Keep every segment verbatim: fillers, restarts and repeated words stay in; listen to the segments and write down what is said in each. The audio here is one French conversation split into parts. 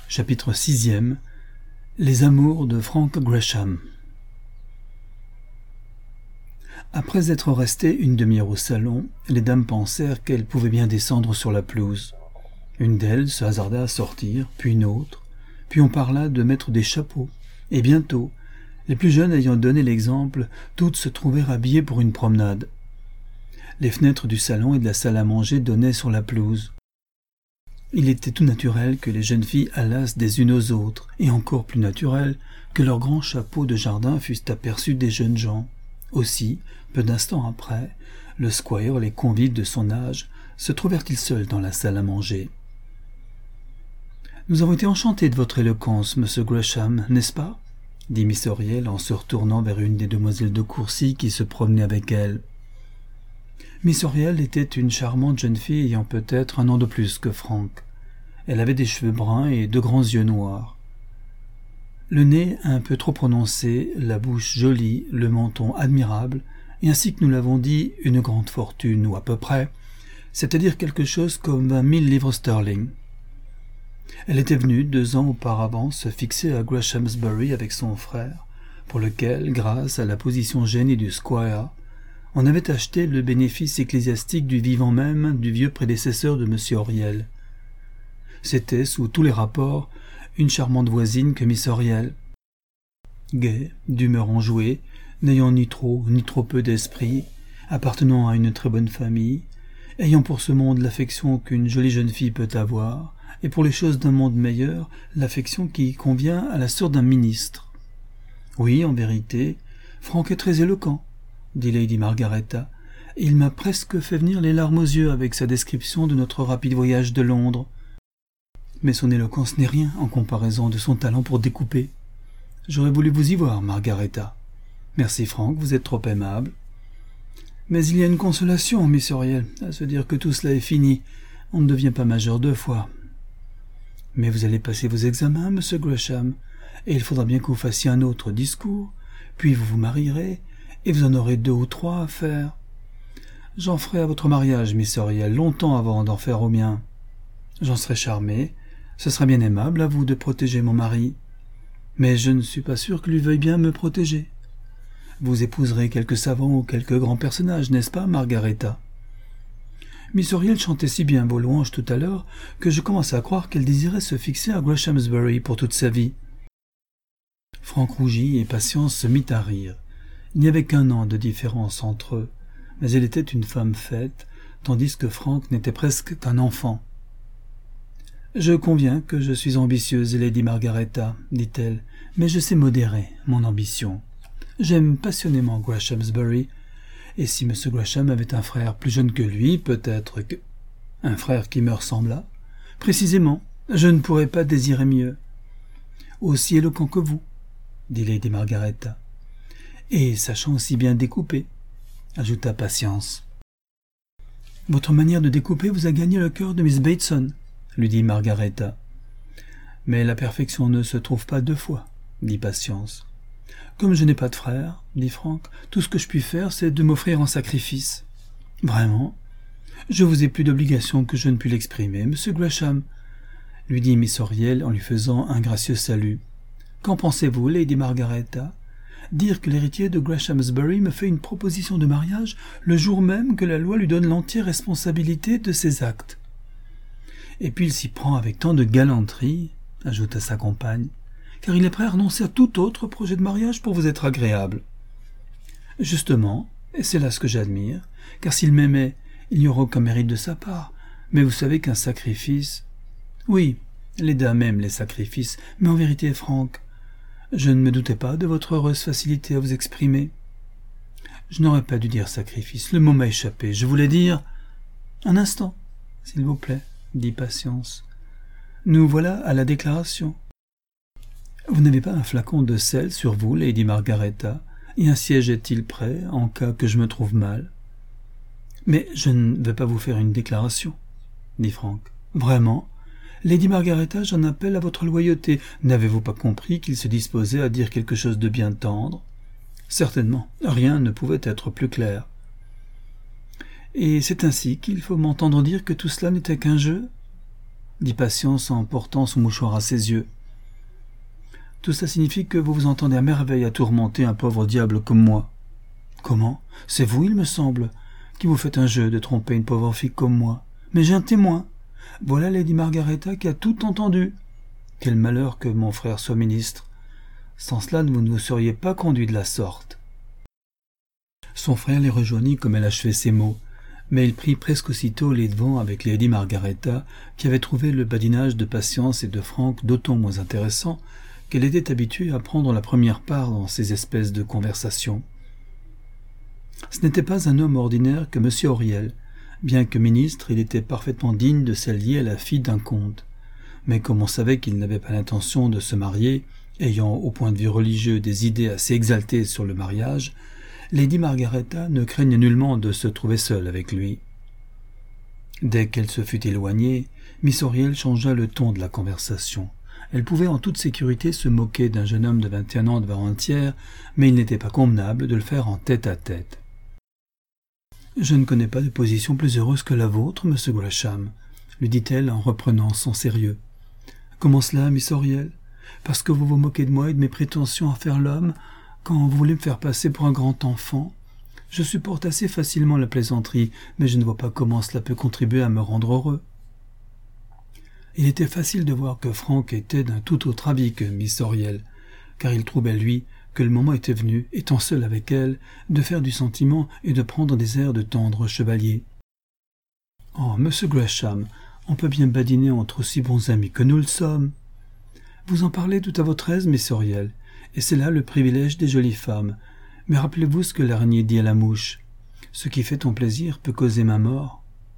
Chapitre sixième. Les amours de Frank Gresham. Après être restées une demi-heure au salon, les dames pensèrent qu'elles pouvaient bien descendre sur la pelouse. Une d'elles se hasarda à sortir, puis une autre, puis on parla de mettre des chapeaux, et bientôt, les plus jeunes ayant donné l'exemple, toutes se trouvèrent habillées pour une promenade. Les fenêtres du salon et de la salle à manger donnaient sur la pelouse. Il était tout naturel que les jeunes filles allassent des unes aux autres, et encore plus naturel que leurs grands chapeaux de jardin fussent aperçus des jeunes gens. Aussi, peu d'instants après, le squire, les convives de son âge, se trouvèrent-ils seuls dans la salle à manger. « Nous avons été enchantés de votre éloquence, monsieur Gresham, n'est-ce pas ?» dit Miss Horiel en se retournant vers une des demoiselles de Courcy qui se promenait avec elle. Miss Horiel était une charmante jeune fille ayant peut-être un an de plus que Frank. Elle avait des cheveux bruns et de grands yeux noirs. Le nez un peu trop prononcé, la bouche jolie, le menton admirable, et ainsi que nous l'avons dit, une grande fortune, ou à peu près, c'est-à-dire quelque chose comme vingt mille livres sterling. Elle était venue, deux ans auparavant, se fixer à Greshamsbury avec son frère, pour lequel, grâce à la position génie du squire, on avait acheté le bénéfice ecclésiastique du vivant même du vieux prédécesseur de M. Horiel. C'était, sous tous les rapports, une charmante voisine que Miss Horiel. Gaie, d'humeur enjouée, n'ayant ni trop ni trop peu d'esprit, appartenant à une très bonne famille, ayant pour ce monde l'affection qu'une jolie jeune fille peut avoir, et pour les choses d'un monde meilleur, l'affection qui convient à la sœur d'un ministre. Oui, en vérité, Frank est très éloquent, dit Lady Margaretta, et il m'a presque fait venir les larmes aux yeux avec sa description de notre rapide voyage de Londres. Mais son éloquence n'est rien en comparaison de son talent pour découper. J'aurais voulu vous y voir, Margaretta. Merci, Frank, vous êtes trop aimable. Mais il y a une consolation, Miss Horiel, à se dire que tout cela est fini. On ne devient pas majeur deux fois. Mais vous allez passer vos examens, monsieur Gresham, et il faudra bien que vous fassiez un autre discours, puis vous vous marierez, et vous en aurez deux ou trois à faire. J'en ferai à votre mariage, Miss Horiel, longtemps avant d'en faire au mien. J'en serai charmé, ce sera bien aimable à vous de protéger mon mari. Mais je ne suis pas sûr qu'il lui veuille bien me protéger. Vous épouserez quelque savant ou quelque grand personnage, n'est-ce pas, Margaretta? Miss Horiel chantait si bien vos louanges tout à l'heure que je commençais à croire qu'elle désirait se fixer à Greshamsbury pour toute sa vie. Frank rougit et Patience se mit à rire. Il n'y avait qu'un an de différence entre eux, mais elle était une femme faite, tandis que Frank n'était presque qu'un enfant. « Je conviens que je suis ambitieuse, Lady Margaretta, dit-elle, mais je sais modérer mon ambition. J'aime passionnément Greshamsbury, et si M. Gresham avait un frère plus jeune que lui, peut-être que... un frère qui me ressemblât, précisément, je ne pourrais pas désirer mieux. Aussi éloquent que vous, dit Lady Margaretta. Et sachant aussi bien découper, ajouta Patience. Votre manière de découper vous a gagné le cœur de Miss Bateson, lui dit Margaretta. Mais la perfection ne se trouve pas deux fois, dit Patience. Comme je n'ai pas de frère, dit Frank, tout ce que je puis faire, c'est de m'offrir en sacrifice. Vraiment? Je vous ai plus d'obligation que je ne puis l'exprimer, monsieur Gresham, lui dit Miss Horiel en lui faisant un gracieux salut. Qu'en pensez-vous, Lady Margaretta? Dire que l'héritier de Greshamsbury me fait une proposition de mariage le jour même que la loi lui donne l'entière responsabilité de ses actes. Et puis il s'y prend avec tant de galanterie, ajouta sa compagne, car il est prêt à renoncer à tout autre projet de mariage pour vous être agréable. Justement, et c'est là ce que j'admire, car s'il m'aimait, il n'y aurait aucun mérite de sa part, mais vous savez qu'un sacrifice... Oui, les dames aiment les sacrifices, mais en vérité, Frank, je ne me doutais pas de votre heureuse facilité à vous exprimer. Je n'aurais pas dû dire sacrifice, le mot m'a échappé, je voulais dire... Un instant, s'il vous plaît, dit Patience. Nous voilà à la déclaration. Vous n'avez pas un flacon de sel sur vous, Lady Margaretta, et un siège est-il prêt, en cas que je me trouve mal? Mais je ne vais pas vous faire une déclaration, dit Frank. Vraiment? Lady Margaretta, j'en appelle à votre loyauté. N'avez-vous pas compris qu'il se disposait à dire quelque chose de bien tendre? Certainement, rien ne pouvait être plus clair. Et c'est ainsi qu'il faut m'entendre dire que tout cela n'était qu'un jeu? dit Patience en portant son mouchoir à ses yeux. « Tout ça signifie que vous vous entendez à merveille à tourmenter un pauvre diable comme moi. »« Comment ? C'est vous, il me semble, qui vous faites un jeu de tromper une pauvre fille comme moi. Mais j'ai un témoin. Voilà Lady Margareta qui a tout entendu. Quel malheur que mon frère soit ministre. Sans cela, vous ne vous seriez pas conduit de la sorte. » Son frère les rejoignit comme elle achevait ces mots, mais il prit presque aussitôt les devants avec Lady Margareta, qui avait trouvé le badinage de Patience et de Frank d'autant moins intéressant qu'elle était habituée à prendre la première part dans ces espèces de conversations. Ce n'était pas un homme ordinaire que M. Auriel. Bien que ministre, il était parfaitement digne de s'allier à la fille d'un comte. Mais comme on savait qu'il n'avait pas l'intention de se marier, ayant au point de vue religieux des idées assez exaltées sur le mariage, Lady Margareta ne craignait nullement de se trouver seule avec lui. Dès qu'elle se fut éloignée, Miss Auriel changea le ton de la conversation. Elle pouvait en toute sécurité se moquer d'un jeune homme de vingt et un ans devant un tiers, mais il n'était pas convenable de le faire en tête-à-tête. « Je ne connais pas de position plus heureuse que la vôtre, monsieur Gresham, » lui dit-elle en reprenant son sérieux. « Comment cela, Miss Auriel ? Parce que vous vous moquez de moi et de mes prétentions à faire l'homme, quand vous voulez me faire passer pour un grand enfant ? Je supporte assez facilement la plaisanterie, mais je ne vois pas comment cela peut contribuer à me rendre heureux. » Il était facile de voir que Frank était d'un tout autre avis que Miss Auriel, car il trouvait, lui, que le moment était venu, étant seul avec elle, de faire du sentiment et de prendre des airs de tendre chevalier. « Oh, monsieur Gresham, on peut bien badiner entre aussi bons amis que nous le sommes. Vous en parlez tout à votre aise, Miss Auriel, et c'est là le privilège des jolies femmes. Mais rappelez-vous ce que l'araignée dit à la mouche. Ce qui fait ton plaisir peut causer ma mort. »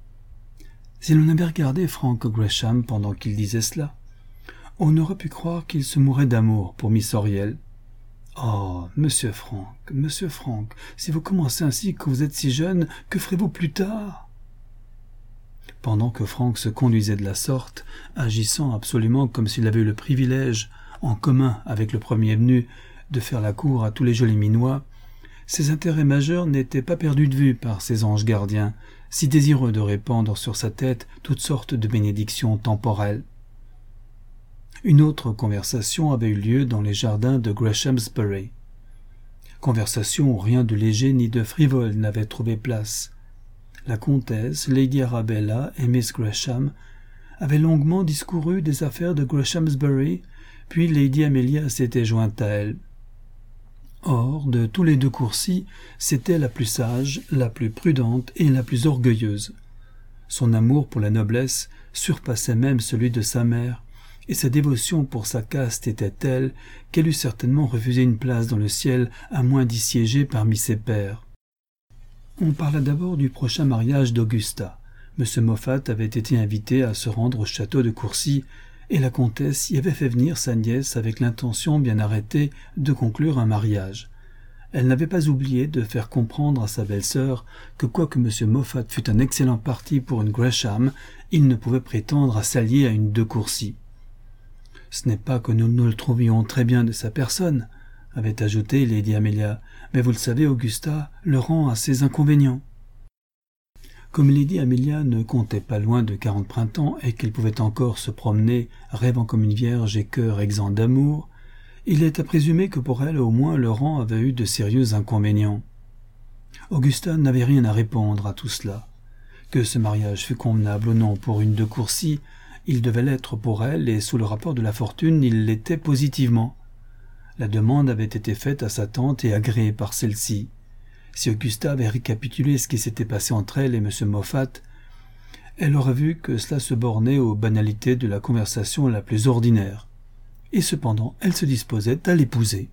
Si l'on avait regardé Frank Gresham pendant qu'il disait cela, on aurait pu croire qu'il se mourait d'amour pour Miss Auriel. « Oh, monsieur Frank, monsieur Frank, si vous commencez ainsi quand vous êtes si jeune, que ferez-vous plus tard ?» Pendant que Frank se conduisait de la sorte, agissant absolument comme s'il avait eu le privilège, en commun avec le premier venu, de faire la cour à tous les jolis minois, ses intérêts majeurs n'étaient pas perdus de vue par ses anges gardiens, si désireux de répandre sur sa tête toutes sortes de bénédictions temporelles. Une autre conversation avait eu lieu dans les jardins de Greshamsbury. Conversation où rien de léger ni de frivole n'avait trouvé place. La comtesse, Lady Arabella et Miss Gresham avaient longuement discouru des affaires de Greshamsbury, puis Lady Amelia s'était jointe à elle. Or, de tous les deux Courcy, c'était la plus sage, la plus prudente et la plus orgueilleuse. Son amour pour la noblesse surpassait même celui de sa mère, et sa dévotion pour sa caste était telle qu'elle eût certainement refusé une place dans le ciel à moins d'y siéger parmi ses pairs. On parla d'abord du prochain mariage d'Augusta. M. Moffat avait été invité à se rendre au château de Courcy, et la comtesse y avait fait venir sa nièce avec l'intention bien arrêtée de conclure un mariage. Elle n'avait pas oublié de faire comprendre à sa belle-sœur que quoique M. Moffat fût un excellent parti pour une Gresham, il ne pouvait prétendre à s'allier à une de Courcy. « Ce n'est pas que nous nous le trouvions très bien de sa personne, » avait ajouté Lady Amelia, « mais vous le savez, Augusta le rend à ses inconvénients. » Comme Lady Amelia ne comptait pas loin de quarante printemps et qu'elle pouvait encore se promener, rêvant comme une vierge et cœur exempt d'amour, il est à présumer que pour elle au moins le rang avait eu de sérieux inconvénients. Augusta n'avait rien à répondre à tout cela. Que ce mariage fût convenable ou non pour une de Courcy, il devait l'être pour elle et sous le rapport de la fortune il l'était positivement. La demande avait été faite à sa tante et agréée par celle-ci. Si Augusta avait récapitulé ce qui s'était passé entre elle et M. Moffat, elle aurait vu que cela se bornait aux banalités de la conversation la plus ordinaire. Et cependant, elle se disposait à l'épouser.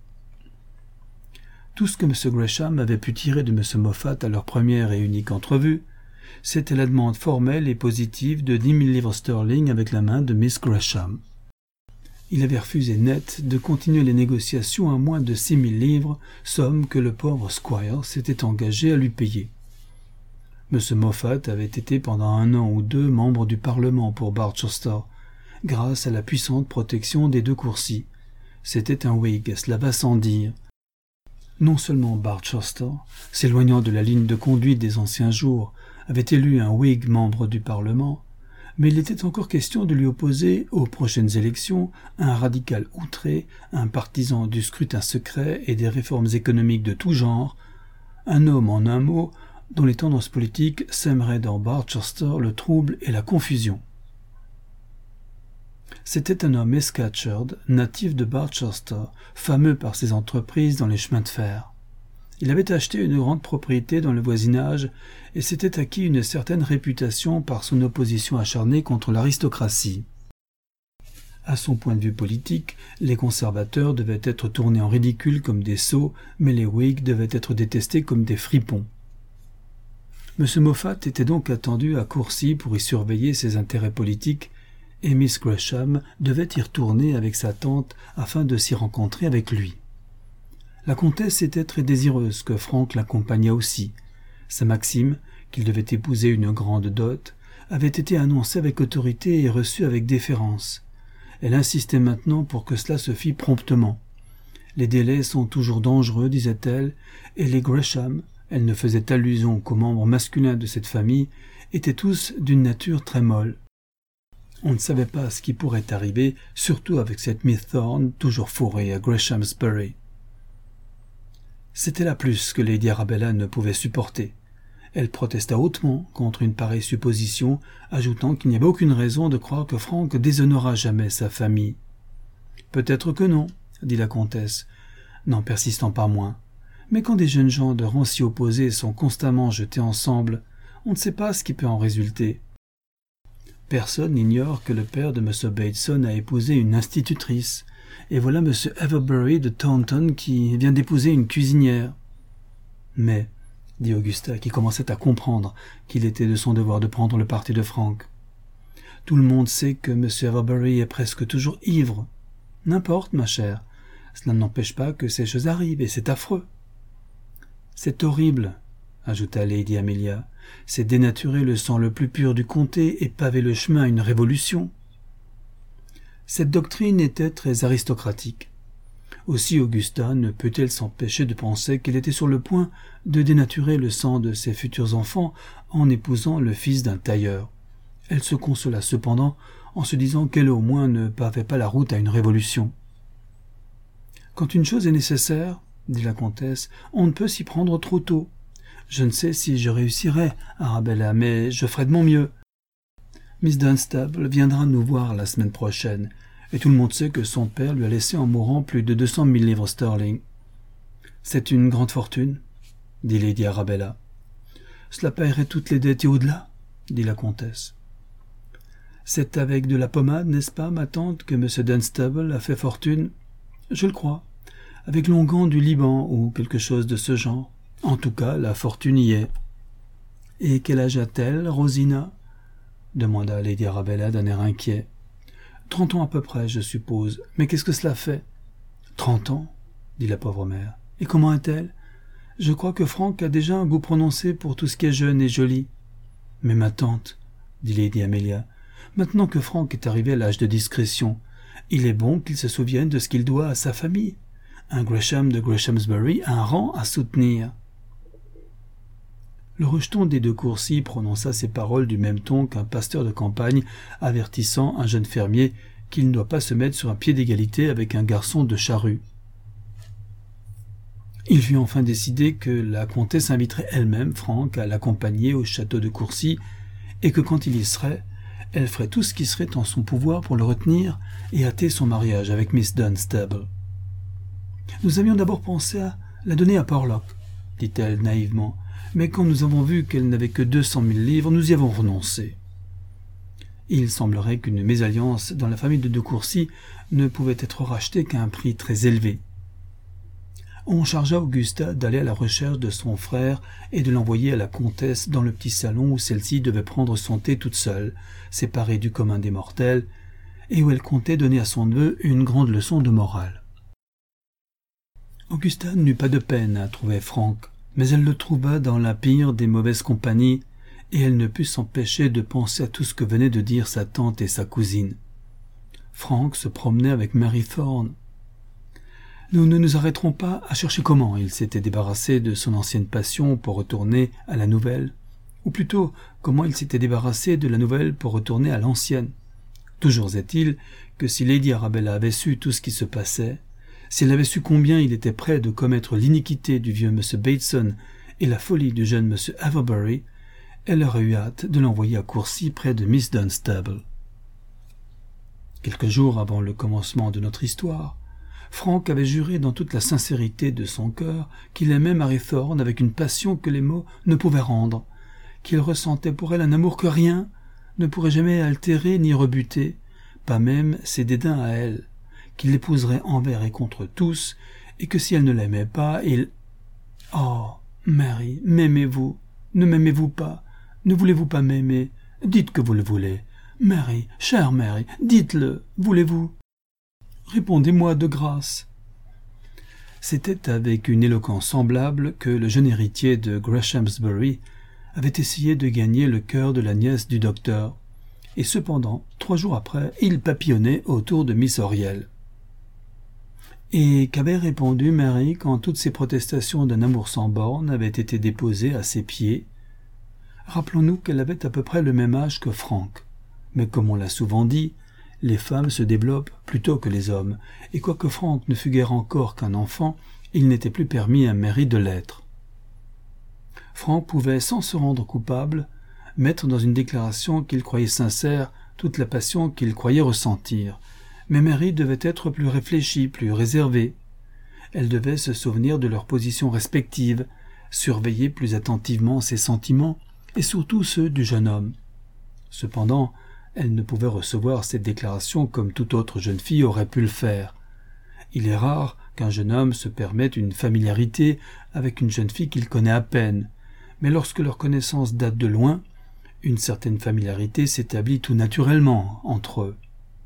Tout ce que M. Gresham avait pu tirer de M. Moffat à leur première et unique entrevue, c'était la demande formelle et positive de dix mille livres sterling avec la main de Miss Gresham. Il avait refusé net de continuer les négociations à moins de six mille livres, somme que le pauvre squire s'était engagé à lui payer. M. Moffat avait été pendant un an ou deux membre du Parlement pour Barchester, grâce à la puissante protection des deux Courcy. C'était un Whig, cela va sans dire. Non seulement Barchester, s'éloignant de la ligne de conduite des anciens jours, avait élu un Whig membre du Parlement, mais il était encore question de lui opposer aux prochaines élections un radical outré, un partisan du scrutin secret et des réformes économiques de tout genre, un homme en un mot dont les tendances politiques sèmeraient dans Barchester le trouble et la confusion. C'était un homme Scatcherd, natif de Barchester, fameux par ses entreprises dans les chemins de fer. Il avait acheté une grande propriété dans le voisinage et s'était acquis une certaine réputation par son opposition acharnée contre l'aristocratie. À son point de vue politique, les conservateurs devaient être tournés en ridicule comme des sots, mais les Whigs devaient être détestés comme des fripons. M. Moffat était donc attendu à Courcy pour y surveiller ses intérêts politiques, et Miss Gresham devait y retourner avec sa tante afin de s'y rencontrer avec lui. La comtesse était très désireuse que Frank l'accompagnât aussi. Sa maxime, qu'il devait épouser une grande dot, avait été annoncée avec autorité et reçue avec déférence. Elle insistait maintenant pour que cela se fît promptement. Les délais sont toujours dangereux, disait-elle, et les Gresham, elle ne faisait allusion qu'aux membres masculins de cette famille, étaient tous d'une nature très molle. On ne savait pas ce qui pourrait arriver, surtout avec cette Miss Thorne toujours fourrée à Greshamsbury. C'était là plus que Lady Arabella ne pouvait supporter. Elle protesta hautement contre une pareille supposition, ajoutant qu'il n'y avait aucune raison de croire que Frank déshonora jamais sa famille. « Peut-être que non, » dit la comtesse, n'en persistant pas moins. « Mais quand des jeunes gens de rangs si opposés sont constamment jetés ensemble, on ne sait pas ce qui peut en résulter. » Personne n'ignore que le père de M. Bateson a épousé une institutrice, et voilà M. Everbury de Taunton qui vient d'épouser une cuisinière. « Mais, » dit Augusta, qui commençait à comprendre qu'il était de son devoir de prendre le parti de Frank, « tout le monde sait que M. Everbury est presque toujours ivre. N'importe, ma chère, cela n'empêche pas que ces choses arrivent, et c'est affreux. »« C'est horrible, » ajouta Lady Amelia. « C'est dénaturer le sang le plus pur du comté et paver le chemin à une révolution. » Cette doctrine était très aristocratique. Aussi Augusta ne peut-elle s'empêcher de penser qu'elle était sur le point de dénaturer le sang de ses futurs enfants en épousant le fils d'un tailleur. Elle se consola cependant en se disant qu'elle au moins ne pavait pas la route à une révolution. « Quand une chose est nécessaire, dit la comtesse, on ne peut s'y prendre trop tôt. Je ne sais si je réussirai, Arabella, mais je ferai de mon mieux. Miss Dunstable viendra nous voir la semaine prochaine, et tout le monde sait que son père lui a laissé en mourant plus de deux cent mille livres sterling. C'est une grande fortune, dit Lady Arabella. Cela paierait toutes les dettes et au-delà, dit la comtesse. C'est avec de la pommade, n'est-ce pas, ma tante, que M. Dunstable a fait fortune? Je le crois. Avec l'onguent du Liban, ou quelque chose de ce genre. En tout cas, la fortune y est. « Et quel âge a-t-elle, Rosina ?» demanda Lady Arabella d'un air inquiet. « Trente ans à peu près, je suppose. Mais qu'est-ce que cela fait ?»« Trente ans ?» dit la pauvre mère. « Et comment est-elle ? Je crois que Frank a déjà un goût prononcé pour tout ce qui est jeune et joli. »« Mais ma tante, » dit Lady Amelia, « maintenant que Frank est arrivé à l'âge de discrétion, il est bon qu'il se souvienne de ce qu'il doit à sa famille. Un Gresham de Greshamsbury a un rang à soutenir. » Le rejeton des deux Courcy prononça ces paroles du même ton qu'un pasteur de campagne avertissant un jeune fermier qu'il ne doit pas se mettre sur un pied d'égalité avec un garçon de charrue. Il fut enfin décidé que la comtesse inviterait elle-même Frank à l'accompagner au château de Courcy et que quand il y serait, elle ferait tout ce qui serait en son pouvoir pour le retenir et hâter son mariage avec Miss Dunstable. « Nous avions d'abord pensé à la donner à Porlock, dit-elle naïvement, mais quand nous avons vu qu'elle n'avait que deux cent mille livres, nous y avons renoncé. Il semblerait qu'une mésalliance dans la famille de De Courcy ne pouvait être rachetée qu'à un prix très élevé. On chargea Augusta d'aller à la recherche de son frère et de l'envoyer à la comtesse dans le petit salon où celle-ci devait prendre son thé toute seule, séparée du commun des mortels, et où elle comptait donner à son neveu une grande leçon de morale. Augusta n'eut pas de peine à trouver Frank, mais elle le trouva dans la pire des mauvaises compagnies, et elle ne put s'empêcher de penser à tout ce que venaient de dire sa tante et sa cousine. Frank se promenait avec Mary Thorne. Nous ne nous arrêterons pas à chercher comment il s'était débarrassé de son ancienne passion pour retourner à la nouvelle, ou plutôt comment il s'était débarrassé de la nouvelle pour retourner à l'ancienne. Toujours est-il que si Lady Arabella avait su tout ce qui se passait, si elle avait su combien il était près de commettre l'iniquité du vieux M. Bateson et la folie du jeune M. Avebury, elle aurait eu hâte de l'envoyer à Courcy près de Miss Dunstable. Quelques jours avant le commencement de notre histoire, Frank avait juré dans toute la sincérité de son cœur qu'il aimait Mary Thorne avec une passion que les mots ne pouvaient rendre, qu'il ressentait pour elle un amour que rien ne pourrait jamais altérer ni rebuter, pas même ses dédains à elle, qu'il l'épouserait envers et contre tous, et que si elle ne l'aimait pas, il... Oh, Mary, m'aimez-vous? Ne m'aimez-vous pas? Ne voulez-vous pas m'aimer? Dites que vous le voulez. Mary, chère Mary, dites-le, voulez-vous? Répondez-moi de grâce. C'était avec une éloquence semblable que le jeune héritier de Greshamsbury avait essayé de gagner le cœur de la nièce du docteur, et cependant, trois jours après, il papillonnait autour de Miss Auriel. Et qu'avait répondu Mary quand toutes ses protestations d'un amour sans bornes avaient été déposées à ses pieds? Rappelons-nous qu'elle avait à peu près le même âge que Frank, mais comme on l'a souvent dit, les femmes se développent plus tôt que les hommes, et quoique Frank ne fût guère encore qu'un enfant, il n'était plus permis à Mary de l'être. Frank pouvait, sans se rendre coupable, mettre dans une déclaration qu'il croyait sincère toute la passion qu'il croyait ressentir, mais Mary devait être plus réfléchie, plus réservée. Elle devait se souvenir de leurs positions respectives, surveiller plus attentivement ses sentiments, et surtout ceux du jeune homme. Cependant, elle ne pouvait recevoir cette déclaration comme toute autre jeune fille aurait pu le faire. Il est rare qu'un jeune homme se permette une familiarité avec une jeune fille qu'il connaît à peine, mais lorsque leur connaissance date de loin, une certaine familiarité s'établit tout naturellement entre eux.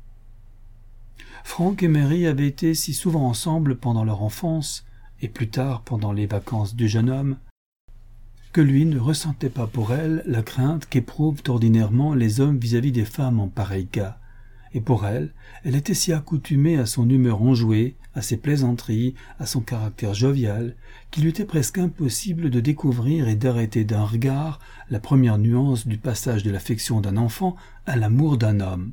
Frank et Mary avaient été si souvent ensemble pendant leur enfance, et plus tard pendant les vacances du jeune homme, que lui ne ressentait pas pour elle la crainte qu'éprouvent ordinairement les hommes vis-à-vis des femmes en pareil cas, et pour elle, elle était si accoutumée à son humeur enjouée, à ses plaisanteries, à son caractère jovial, qu'il lui était presque impossible de découvrir et d'arrêter d'un regard la première nuance du passage de l'affection d'un enfant à l'amour d'un homme.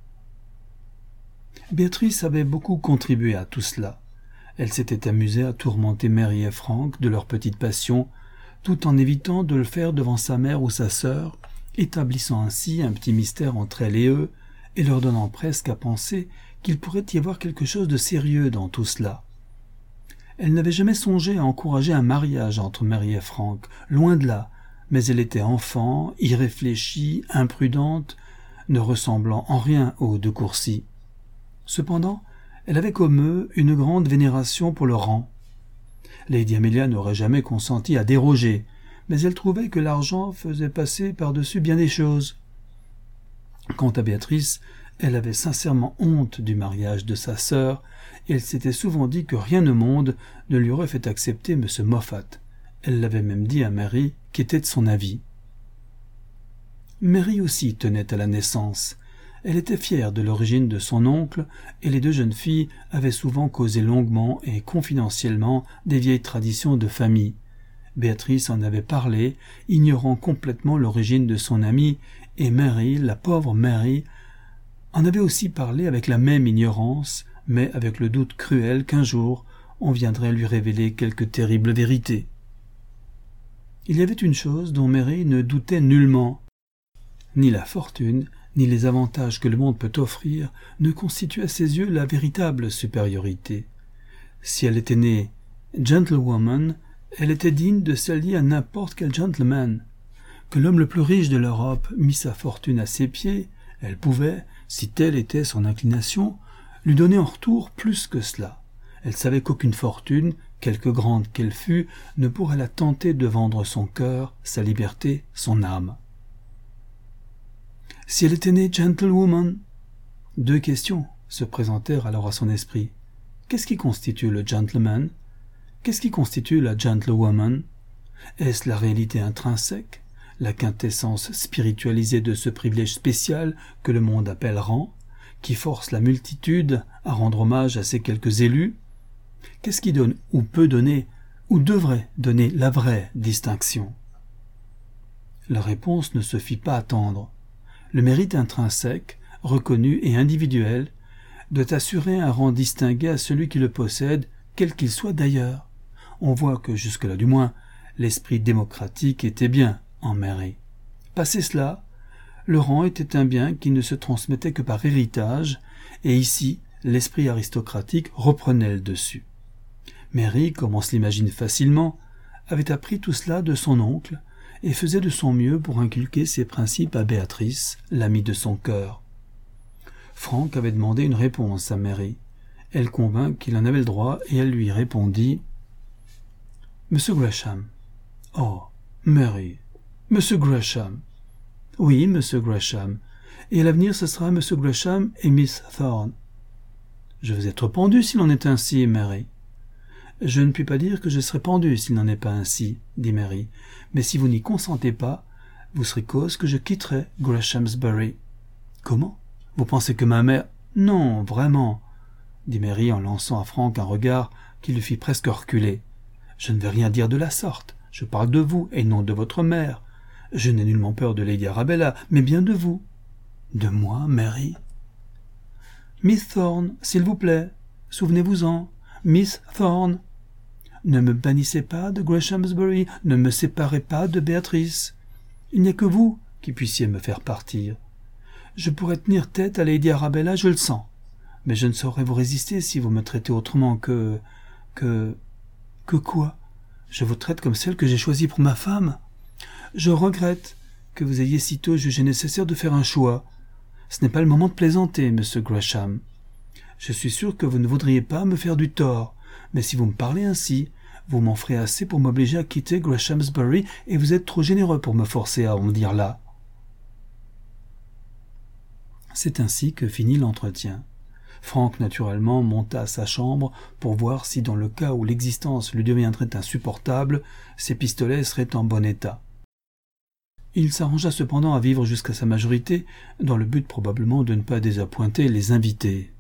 Béatrice avait beaucoup contribué à tout cela. Elle s'était amusée à tourmenter Mary et Frank de leur petite passion, tout en évitant de le faire devant sa mère ou sa sœur, établissant ainsi un petit mystère entre elle et eux, et leur donnant presque à penser qu'il pourrait y avoir quelque chose de sérieux dans tout cela. Elle n'avait jamais songé à encourager un mariage entre Mary et Frank, loin de là, mais elle était enfant, irréfléchie, imprudente, ne ressemblant en rien aux de Courcy. Cependant, elle avait comme eux une grande vénération pour le rang. Lady Amelia n'aurait jamais consenti à déroger, mais elle trouvait que l'argent faisait passer par-dessus bien des choses. Quant à Béatrice, elle avait sincèrement honte du mariage de sa sœur, et elle s'était souvent dit que rien au monde ne lui aurait fait accepter M. Moffat. Elle l'avait même dit à Mary, qui était de son avis. Mary aussi tenait à la naissance. Elle était fière de l'origine de son oncle, et les deux jeunes filles avaient souvent causé longuement et confidentiellement des vieilles traditions de famille. Béatrice en avait parlé, ignorant complètement l'origine de son amie, et Mary, la pauvre Mary, en avait aussi parlé avec la même ignorance, mais avec le doute cruel qu'un jour on viendrait lui révéler quelque terrible vérité. Il y avait une chose dont Mary ne doutait nullement. Ni la fortune, ni les avantages que le monde peut offrir ne constituaient à ses yeux la véritable supériorité. Si elle était née gentlewoman, elle était digne de s'allier à n'importe quel gentleman. Que l'homme le plus riche de l'Europe mit sa fortune à ses pieds, elle pouvait, si telle était son inclination, lui donner en retour plus que cela. Elle savait qu'aucune fortune, quelque grande qu'elle fût, ne pourrait la tenter de vendre son cœur, sa liberté, son âme. Si elle était née gentlewoman, deux questions se présentèrent alors à son esprit. Qu'est-ce qui constitue le gentleman? Qu'est-ce qui constitue la gentlewoman? Est-ce la réalité intrinsèque, la quintessence spiritualisée de ce privilège spécial que le monde appelle rang, qui force la multitude à rendre hommage à ces quelques élus? Qu'est-ce qui donne ou peut donner ou devrait donner la vraie distinction? La réponse ne se fit pas attendre. Le mérite intrinsèque, reconnu et individuel, doit assurer un rang distingué à celui qui le possède, quel qu'il soit d'ailleurs. On voit que, jusque-là du moins, l'esprit démocratique était bien en Mary. Passé cela, le rang était un bien qui ne se transmettait que par héritage, et ici, l'esprit aristocratique reprenait le dessus. Mary, comme on se l'imagine facilement, avait appris tout cela de son oncle, et faisait de son mieux pour inculquer ces principes à Béatrice, l'amie de son cœur. Frank avait demandé une réponse à Mary. Elle convint qu'il en avait le droit, et elle lui répondit « Monsieur Gresham. »« Oh, Mary. Monsieur Gresham. »« Oui, Monsieur Gresham. Et à l'avenir, ce sera Monsieur Gresham et Miss Thorne. »« Je vais être pendu s'il en est ainsi, Mary. »« Je ne puis pas dire que je serai pendu s'il n'en est pas ainsi, dit Mary. Mais si vous n'y consentez pas, vous serez cause que je quitterai Greshamsbury. »« Comment ? Vous pensez que ma mère... »« Non, vraiment, dit Mary en lançant à Frank un regard qui le fit presque reculer. Je ne vais rien dire de la sorte. Je parle de vous et non de votre mère. Je n'ai nullement peur de Lady Arabella, mais bien de vous. »« De moi, Mary ? » ?»« Miss Thorne, s'il vous plaît, souvenez-vous-en. Miss Thorne. Ne me bannissez pas de Greshamsbury, ne me séparez pas de Béatrice. Il n'y a que vous qui puissiez me faire partir. Je pourrais tenir tête à Lady Arabella, je le sens. Mais je ne saurais vous résister si vous me traitez autrement que... que... que quoi ? Je vous traite comme celle que j'ai choisie pour ma femme. Je regrette que vous ayez sitôt jugé nécessaire de faire un choix. Ce n'est pas le moment de plaisanter, monsieur Gresham. Je suis sûr que vous ne voudriez pas me faire du tort, mais si vous me parlez ainsi, vous m'en ferez assez pour m'obliger à quitter Greshamsbury, et vous êtes trop généreux pour me forcer à en dire là. C'est ainsi que finit l'entretien. Frank, naturellement, monta à sa chambre pour voir si, dans le cas où l'existence lui deviendrait insupportable, ses pistolets seraient en bon état. Il s'arrangea cependant à vivre jusqu'à sa majorité, dans le but probablement de ne pas désappointer les invités.